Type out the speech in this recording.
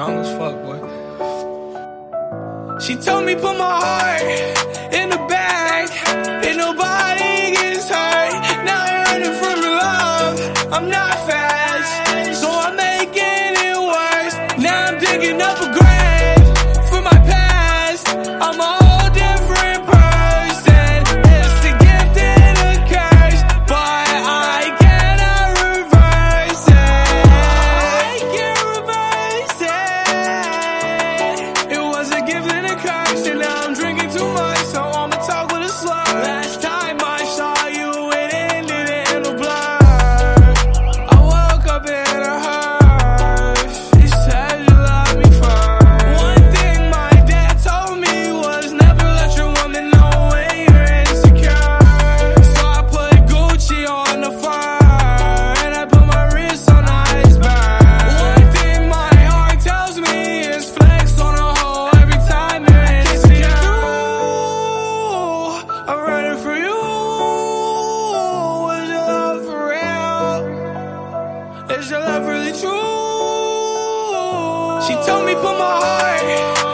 strong as fuck, boy. She told me put my heart in the bag, and nobody gets hurt. Now I'm running from your love. I'm not fast, so I'm making it worse. Now I'm digging up a grave for my past. I'm a whole different person. It's a gift and a curse, but I cannot reverse it. I can't reverse it. It was a gift and a curse, and now I'm drinking too much, so I'ma talk with a slur. Last time I saw you, it ended in a blur. I woke up in a hearse. She said you love me first. One thing my dad told me was never let your woman know when you're insecure. So I put Gucci on the fur, and I put my wrist on the iceberg. One thing my heart tells me is flex on a hoe every time you're insecure. I'm running for you. Is your love for real? Is your love really true? She told me put my heart